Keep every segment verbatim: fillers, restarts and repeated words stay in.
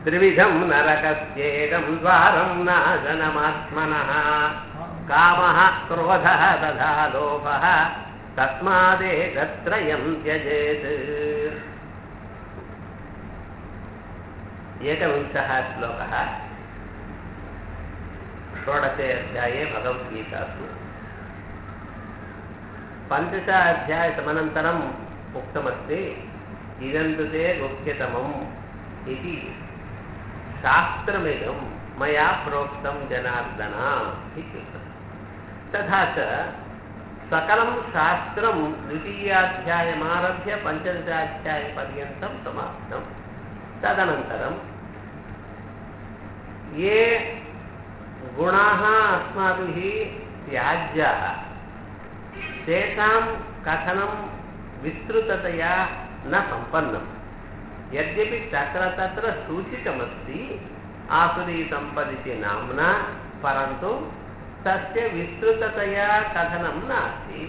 त्रिविधं नरकस्येदं द्वारं नाशनमात्मनः कामः क्रोधः तथा लोभः तस्मादेतत्रयं त्यजेत्। एकविंशः श्लोकः षोडशे अध्याये भगवद्गीतासु। पञ्चदश अध्यायसमनन्तरम् उक्तमस्ति इदं तु ते गुह्यतमम् इति शास्त्रमिदं मया प्रोक्तं जनार्दन इत्युक्तम्। तथा च सकलं शास्त्रं द्वितीयाध्यायमारभ्य पञ्चदशाध्यायपर्यन्तं समाप्तं। तदनन्तरं ये गुणाः अस्माभिः त्याज्याः तेषां कथनं विस्तृततया न सम्पन्नम्। यद्यपि तत्र तत्र सूचितमस्ति आसुरीसम्पदिति नाम्ना, परन्तु तस्य विस्तृततया कथनं नास्ति।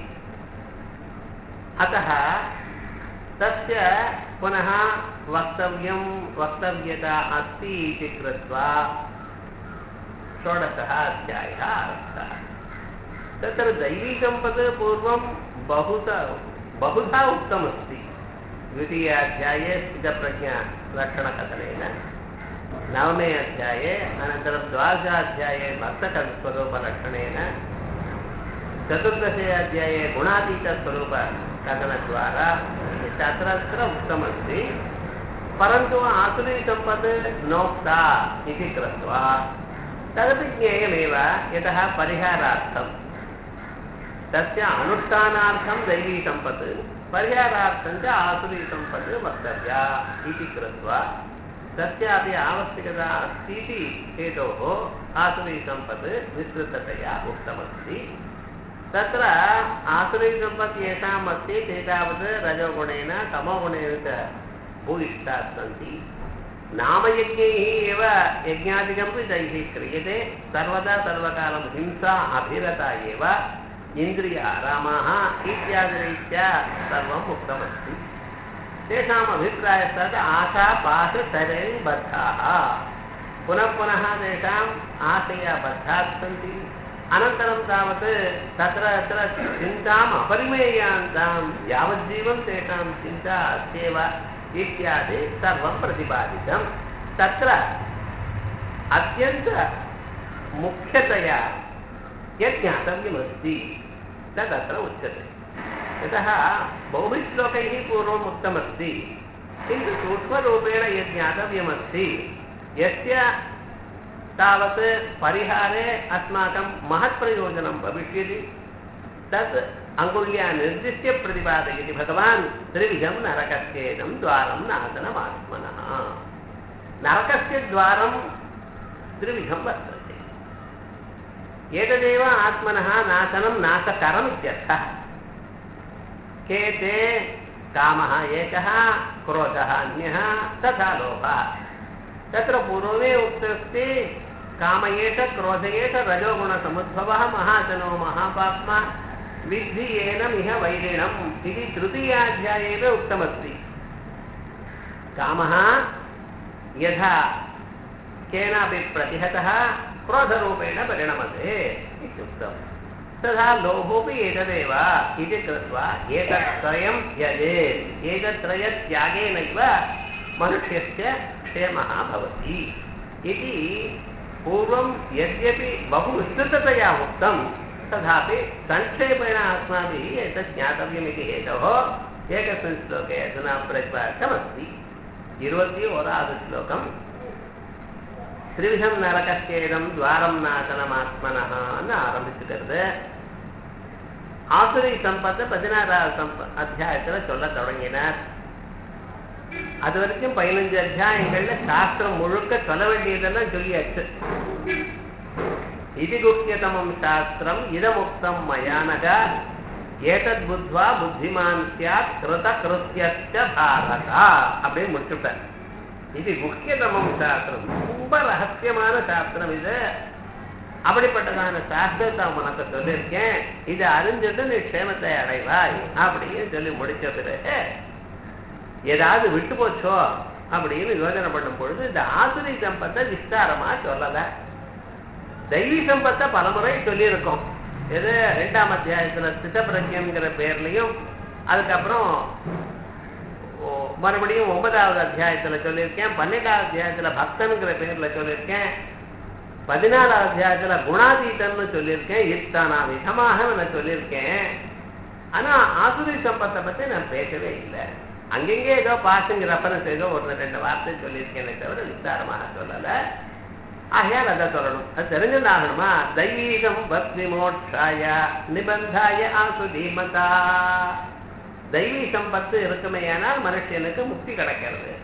अतः तस्य पुनः वक्तव्यं वक्तव्यता अस्ति इति कृत्वा षोडशः अध्यायः आरब्धः। तत्र दैवीसम्पत् पूर्वं बहुधा बहुधा उक्तमस्ति। द्वितीयाध्याये स्थितप्रज्ञालक्षणकथनेन, नवमे अध्याये, अनन्तरं द्वादशाध्याये भक्तस्वरूपलक्षणेन, चतुर्दशे अध्याये गुणातीतस्वरूपकथनद्वारा तत्र तत्र उक्तमस्ति। परन्तु आसुरीसम्पत् नोक्ता इति कृत्वा तदपि ज्ञेयमेव, यतः परिहारार्थं तस्य अनुष्ठानार्थं दैवीसम्पत्, परिहारार्थं च आसुरीसम्पत् वक्तव्या इति कृत्वा तस्यापि आवश्यकता अस्ति इति हेतोः आसुरीसम्पत् विस्तृततया उक्तमस्ति। तत्र आसुरीसम्पत् येषाम् अस्ति ते तावत् रजोगुणेन तमोगुणेन च भूयिष्ठाः सन्ति। नामयज्ञैः एव यज्ञादिकमपि तैः क्रियते। सर्वदा सर्वकालं हिंसा अभिरता एव, इन्द्रियारामाः इत्यादिरीत्या सर्वम् उक्तमस्ति। तेषाम् अभिप्रायस्तत् आशापाशशरैर्बद्धाः, पुनः पुनः तेषाम् आशयबद्धाः सन्ति। अनन्तरं तावत् तत्र तत्र चिन्ताम् अपरिमेयान्तां यावज्जीवं तेषां चिन्ता अस्त्येव इत्यादि सर्वं प्रतिपादितं। तत्र अत्यन्तमुख्यतया यत् ज्ञातव्यमस्ति तदत्र उच्यते। यतः बहुभिः श्लोकैः पूर्वम् उक्तमस्ति, किन्तु सूक्ष्मरूपेण यत् ज्ञातव्यमस्ति, यस्य तावत् परिहारे अस्माकं महत्प्रयोजनं भविष्यति, तत् अङ्गुल्या निर्दिश्य प्रतिपादयति भगवान्। त्रिविधं नरकस्येदं द्वारं नाशनमात्मनः। नरकस्य द्वारं त्रिविधं वर्तते। एतदेव आत्मनः नाशनं नाशकरम् इत्यर्थः। के ते? कामः एकः, क्रोधः अन्यः, तथा लोभः। तत्र पूर्वमे उक्तमस्ति काम एष क्रोध एष रजोगुणसमुद्भवः महाजनो महापाप्मा विद्धि येनमिह वैरिणम् इति तृतीयाध्याये उक्तमस्ति। कामः यथा केनापि प्रतिहतः क्रोधरूपेण परिणमते इत्युक्तम्, तथा लोभोऽपि एतदेव इति कृत्वा एतत्त्रयं त्यजेत्। एतत्त्रयत्यागेनैव मनुष्यस्य क्षेमः भवति इति पूर्वं यद्यपि बहु विस्तृततया उक्तं, तथापि संक्षेपेण अस्माभिः एतत् ज्ञातव्यमिति हेतोः एकस्मिन् श्लोके अधुना प्रतिपादितमस्ति। इरुपति ओरावद् श्लोकम् त्रिविधं नरकस्येदं द्वारं नाशनमात्मनः ஆரம்பிச்சுக்கிறது. ஆசுரி சம்பத்து பதினாறாவது அத்தியாயத்தில் சொல்ல தொடங்கினார். அது வரைக்கும் பதினஞ்சு அத்தியாயங்கள்ல சாஸ்திரம் முழுக்க சொல்ல வேண்டியதெல்லாம் சொல்லியாச்சு. இது குஹ்யதமம் சாஸ்திரம் இதமுக்தம் மயானக ஏதத் புத்வா புத்திமான் ஸ்யாத் கிருத கிருத்யஸ்ய பாரதா அப்படின்னு முடிச்சுட்டார். இது குஹ்யதமம் சாஸ்திரம், ரொம்ப ரகசியமான சாஸ்திரம். இது அப்படிப்பட்டதான சாஸ்திரத்தை உனக்கு சொல்லியிருக்கேன், இதை அறிஞ்சிட்டு நீ க்ஷேமத்தை அடைவாய் அப்படின்னு சொல்லி முடிச்ச பிறகு ஏதாவது விட்டு போச்சோ அப்படின்னு யோஜனை பண்ணும் பொழுது இந்த ஆசுரி சம்பத்தை விஸ்தாரமா சொல்லல. தெய்வீ சம்பத்தை பலமுறை சொல்லியிருக்கோம். எது ரெண்டாம் அத்தியாயத்துல சித்தப்பிரஜ்யங்கிற பேர்லையும், அதுக்கப்புறம் மறுபடியும் ஒன்பதாவது அத்தியாயத்துல சொல்லியிருக்கேன், பன்னெண்டாவது அத்தியாயத்துல பக்தனுங்கிற பேர்ல சொல்லியிருக்கேன், பதினாலாவது அத்தியாயத்துல குணாதீதன்னு சொல்லியிருக்கேன். இத்தனை விதமாக நான் சொல்லியிருக்கேன். ஆனா ஆசுரி சம்பத்தை பத்தி நான் பேசவே இல்லை. அங்கெங்கே ஏதோ பாசிங் ரெஃபரன்ஸ் ஏதோ ஒரு ரெண்டு வார்த்தை சொல்லியிருக்கேனே தவிர விஸ்தாரமாக சொல்லல. ஆகையால் அதை சொல்லணும். அது தெரிஞ்சுதாகணுமா? தெய்வீகம் பக்தி மோட்சாய நிபந்தாய ஆசுதீமதா. தெய்வீ சம்பத்து இருக்குமேயானால் மனுஷனுக்கு முக்தி கிடைக்கிறது.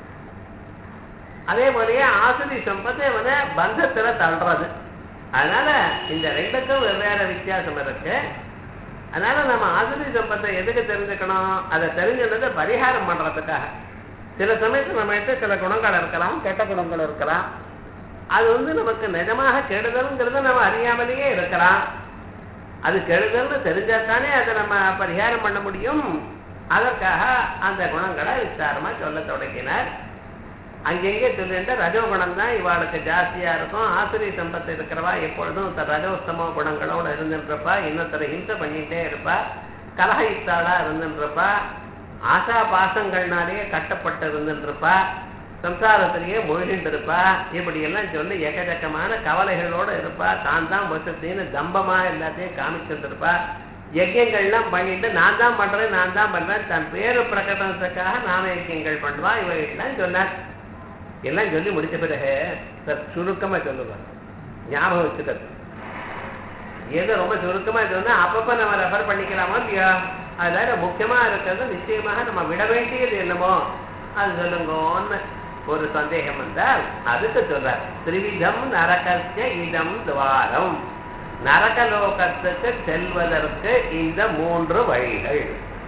அதே போலயே ஆசுரி சம்பத்து அவனை பந்தத்துல தள்ளுறது. அதனால இந்த ரெண்டுக்கும் வெவ்வேறு வித்தியாசம் இருக்கு. அதனால நம்ம ஆசுரி சம்பத்தை எதுக்கு தெரிஞ்சுக்கணும்? அதை தெரிஞ்சுள்ளதை பரிகாரம் பண்றதுக்காக. சில சமயத்தில் நம்ம கிட்ட சில குணங்கள் இருக்கலாம், கெட்ட குணங்கள் இருக்கலாம். அது வந்து நமக்கு நிஜமாக கெடுதல்ங்கிறத நம்ம அறியாமலேயே இருக்கலாம். அது கெடுதல்னு தெரிஞ்சாத்தானே அதை நம்ம பரிகாரம் பண்ண முடியும். அதற்காக அந்த குணங்களை விஸ்தாரமா சொல்ல தொடங்கினார். அங்கெங்கே சொல்லிட்டு ரஜோகுணம் தான் இவாளுக்கு ஜாஸ்தியா இருக்கும். ஆசுரி சம்பத்து இருக்கிறவா எப்பொழுதும் ரஜோஸ்தமோ குணங்களோட இருந்துருப்பா, இன்னொருத்தரை ஹிம்சை பண்ணிட்டே இருப்பா, கலகயுக்தாளா இருந்துருப்பா, ஆசா பாசங்கள்னாலேயே கட்டப்பட்டு இருந்துருப்பா, சம்சாரத்திலேயே மூழ்கிட்டு இருப்பா. இப்படி எல்லாம் சொல்லி எக்கச்சக்கமான கவலைகளோட இருப்பா. தான் தான் வசத்தின்னு தம்பமா எல்லாத்தையும் காமிச்சுட்டு இருப்பா. யஜ்யங்கள்லாம் பண்ணிட்டு நான் தான் பண்றேன் நான் தான் பண்றேன் தன் பேரு பிரகடனத்துக்காக நாம யஜ்யங்கள் பண்ணுவா. இவைகள்லாம் சொன்னார். எல்லாம் சொல்லி முடிச்ச பிறகு சார் சுருக்கமா சொல்லுவாங்க, ஞாபகம் வச்சுக்கிறது. ஏதோ ரொம்ப சுருக்கமா சொன்னா அப்பப்ப நம்ம ரெஃபர் பண்ணிக்கலாமா இல்லையா? அதனால முக்கியமா இருக்கிறது நிச்சயமாக நம்ம விட வேண்டியது என்னமோ அது சொல்லுங்கன்னு ஒரு சந்தேகம் வந்தால் அதுக்கு சொல்றார். திரிவிதம் நரகஸ்ய இதம் துவாரம். நரகலோகத்துக்கு செல்வதற்கு இந்த மூன்று வழிகள்.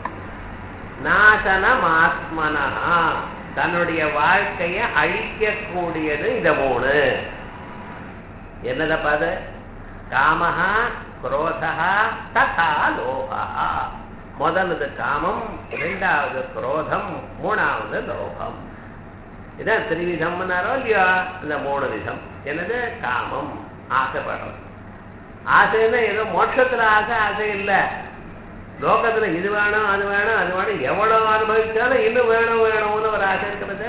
நாசனம் ஆத்மனா, தன்னுடைய வாழ்க்கையை அழிக்கக்கூடியது இந்த மூணு. என்னத பாது? காமஹா, குரோதஹா, ததா லோகஹா. முதல்வது காமம், இரண்டாவது குரோதம், மூணாவது லோகம். இதான் திரிவிதம்னாரோ இல்லையா? இந்த மூணு விதம். என்னது? காமம், ஆசைப்படுறது. ஆசைன்னா ஏதோ மோட்சத்துல ஆசை ஆசை இல்லை. லோகத்துல இது வேணும் அது வேணும் அது வேணும் எவ்வளவு அனுபவிச்சாலும் இன்னும் வேணும் வேணும்னு ஒரு ஆசை இருக்கிறது.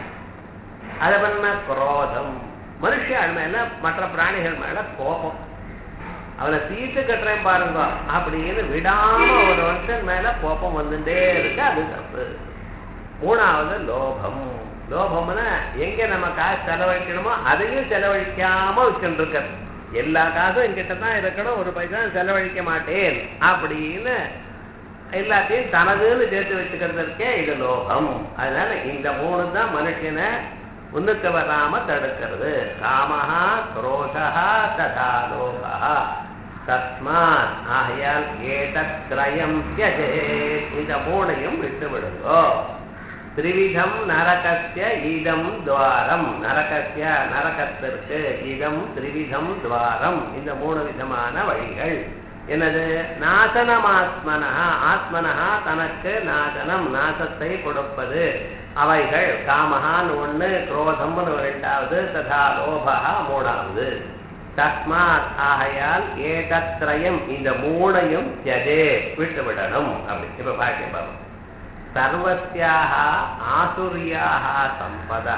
அதை பண்ண குரோதம், மனுஷன் மேல மற்ற பிராணிகள் மேல கோபம். அவனை தீட்டு கட்டுறேன் பாருங்க அப்படின்னு விடாம ஒரு வருஷம் மேல கோபம் வந்துட்டே இருக்கு, அது தப்பு. மூணாவது லோகம். லோகம்னா எங்க நம்ம காசு செலவழிக்கணுமோ அதையும் செலவழிக்காம வச்சுட்டு இருக்கிறது. எல்லா காசும் என்கிட்ட தான் இருக்கணும், ஒரு பைசா செலவழிக்க மாட்டேன் அப்படின்னு எல்லாத்தையும் தனதுன்னு சேர்த்து வச்சுக்கிறது இருக்கே, இது லோகம். அதனால இந்த மூணு தான் மனுஷனை முன்னுக்கு வராம தடுக்கிறது. காமஹா, குரோதஹா, ததா லோகஹா. தஸ்மாத், ஆகையால் ஏதத்ரயம் த்யஜேத், இந்த மூணையும் விட்டு விடுங்கோ. திரிவிதம் நரகஸ்ய இதம் துவாரம். நரகஸ்ய, நரகத்திற்கு, இதம் திரிவிதம் துவாரம், இந்த மூணு விதமான வழிகள். என்னது? நாசனமாத்மனா, ஆத்மனஹா தனக்கு நாசனம், நாசத்தை கொடுப்பது. அவைகள் காமஹான் ஒண்ணு, குரோதம்னு ரெண்டாவது, ததா லோபஹா மூணாவது. தஸ்மாத், ஆகையால் ஏதத்ரயம், இந்த மூணையும் த்யஜே, விட்டு விடணும். அப்படி இப்ப பாக்கியம் பாருங்க. சர்வஸ்யாக ஆசுரியாக சம்பதா,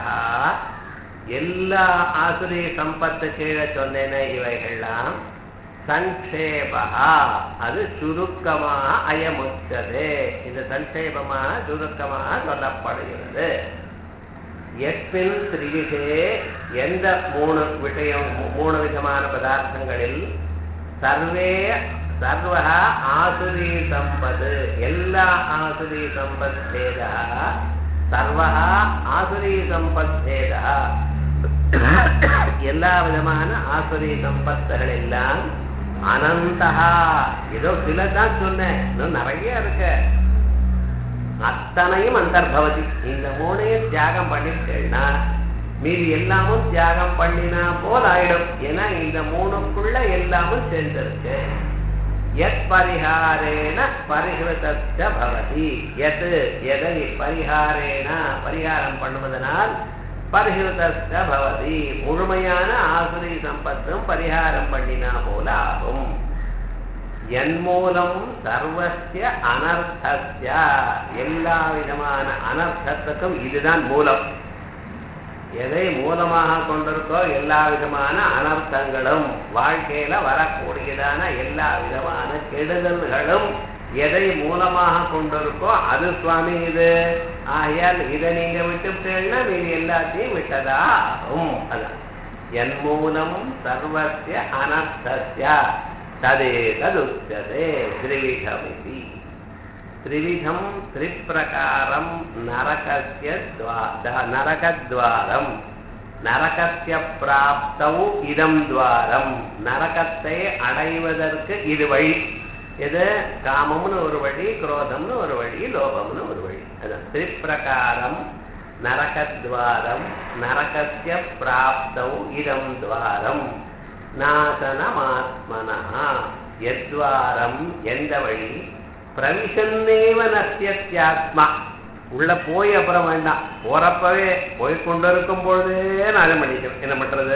எல்லா ஆசுரிய சம்பத்து கீழே சொன்னேனே இவைகள்லாம் சங்கேபா, அது சுருக்கமாக அயமுச்சது. இது சங்கேபமாக சுருக்கமாக சொல்லப்படுகிறது. எஸ்மின் திரிவிதே, எந்த மூணு விஷயம் மூணு விதமான பதார்த்தங்களில் சர்வே சர்வஹ ஆசுரி சம்பத், எல்லா ஆசுரி சம்பத் பேதா, சர்வஹ ஆசுரி சம்பத் பேதா, எல்லா விதமான ஆசுரி சம்பத்துகள் எல்லாம் அனந்தஹா, ஏதோ சில தான் சொன்னேன், இன்னும் நிறைய இருக்கு. அத்தனையும் அந்தர்பவதி. இந்த மூணையும் தியாகம் பண்ணிட்டேன்னா மீதி எல்லாமும் தியாகம் பண்ணினா போல் ஆயிடும். ஏன்னா இந்த மூணுக்குள்ள எல்லாமும் சேர்ந்திருக்கு. யத் பரிஹாரேன பரிஹிருதஸ்ய பவதி. யத் எதை பரிஹாரேன பரிகாரம் பண்ணுவதனால் பரிஹிருதஸ்ய பவதி முழுமையான ஆசுரி சம்பத்தும் பரிகாரம் பண்ணினா போல ஆகும். என் மூலம் சர்வஸ்ய அனர்த்தஸ்ய எல்லா விதமான அனர்த்தத்துக்கும் இதுதான் மூலம். எதை மூலமாக கொண்டிருக்கோ எல்லா விதமான அனர்த்தங்களும் வாழ்க்கையில வரக்கூடியதான எல்லா விதமான கெடுதல்களும் எதை மூலமாக கொண்டிருக்கோ அது சுவாமி இது. ஆகையால் இதை நீங்க விட்டுட்டேன்னா நீங்க எல்லாத்தையும் விட்டதா ஆகும். அதான் என் மூலம் சர்வஸ்ய அனர்த்தஸ்ய ததே ததுச்சதே திரிவிதமிதி. திரிவிதம் திரிப்பிரகாரம் நரகஸ்ய நரகத்வாரம் நரகஸ்ய பிராப்தவு இதம் துவாரம். நரகத்தை அடைவதற்கு இது வழி. எது? காமம்னு ஒரு வழி, குரோதம்னு ஒரு வழி, லோபம்னு ஒரு வழி. அதான் திரிப்பிரகாரம் நரகத்வாரம் நரகஸ்ய பிராப்தவு இதம் துவாரம் நாசனமாத்மனஹ. எத்வாரம் எந்த வழி? பிரவிசன்னேவ நஸ்யத்யாத்மா. உள்ள போய் அப்புறம் வேண்டாம், போறப்பவே போய் கொண்டிருக்கும் பொழுதே நாசம் பண்ணிக்கணும். என்ன பண்றது?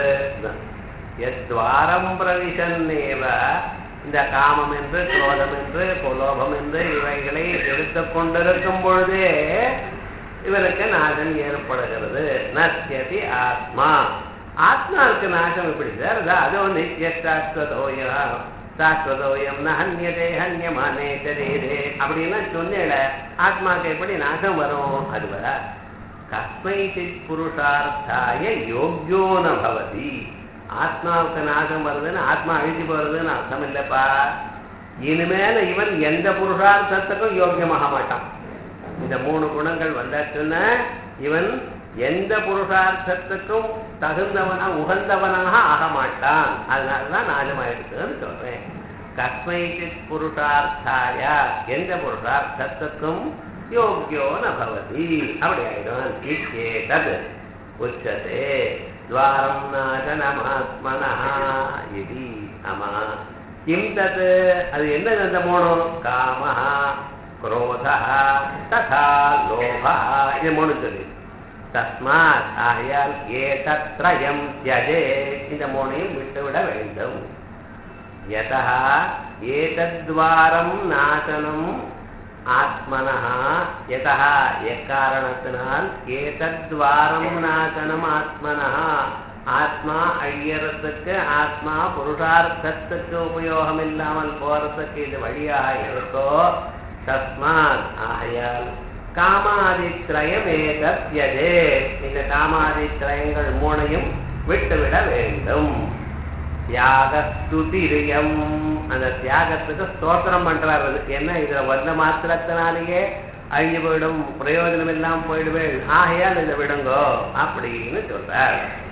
எத்வாரம் பிரவிசன்னேவ. இந்த காமம் என்று குரோதம் என்று லோபம் என்று இவைகளை எடுத்துக் கொண்டிருக்கும் பொழுதே இவருக்கு நாசம் ஏற்படுகிறது. நஸ்யதி ஆத்மா. ஆத்மாவுக்கு நாசம் எப்படி சார்? அது வந்து நித்யசாஸ்வதோய சாஸ்வதோயம் நஹன்யதே ஹன்யமானே சரீரே அப்படின்லாம் சொன்னேல. ஆத்மாவுக்கு எப்படி நாசம் வரும்? அதுவா கஸ்மைசித் புருஷார்த்தாய யோக்யோ ந பவதி. ஆத்மாவுக்கு நாசம் வருதுன்னு ஆத்மா அழிஞ்சு போறதுன்னு அர்த்தம் இல்லப்பா. இனிமேல இவன் எந்த புருஷார்த்தத்துக்கும் யோக்கியமாக மாட்டான். இந்த மூணு குணங்கள் வந்தாச்சுன்னா இவன் எந்த புருஷார்த்தத்துக்கும் தகுந்தவனா உகந்தவனாக ஆக மாட்டான். அதனாலதான் நாசமாயிடுச்சுன்னு சொல்றேன். கஸ்மைசித் புருஷார்த்தாய எந்த புருஷார்த்தத்துக்கும் யோக்யோ ந பவதி அப்படி ஆயிடும். இச்சேதத் உச்சதே துவாரம் நாசனமாத்மனஹ இதி. ஆமா, கிம் தத் அது என்ன? அந்த மூணு காமஹ குரோதஹ ததா லோபஹ. இது மூணு சொல்லி தஸ்மாத் ஆகையால் ஏதத்ரயம் த்யஜே. இந்த மூணையும் விட்டுவிட வேண்டும். யதா ஏதத்வாரம் நாசனம் ஆத்மனஹ. யதா எக்காரணத்தினால் ஏதத்வாரம் நாசனம் ஆத்மனஹ ஆத்மா அழியறதுக்கு ஆத்மா புருஷார்த்தத்துக்கு உபயோகம் இல்லாமல் போறதுக்கு இது வழியாக இருக்கோ. தஸ்மாத் ஆகையால் காமாதித்ரயம் ஏதத்யஜே. இந்த காமாதித்ரயங்கள் மூணையும் விட்டுவிட வேண்டும். தியாகஸ்துதிரியம். அந்த தியாகத்துக்கு ஸ்தோத்திரம் பண்றாரு. என்ன? இதுல வந்த மாத்திரத்தினாலேயே அழிஞ்சு போயிடும், பிரயோஜனம் இல்லாம போயிடுவேன், ஆகையால் இதை விடுங்கோ அப்படின்னு சொல்றார்.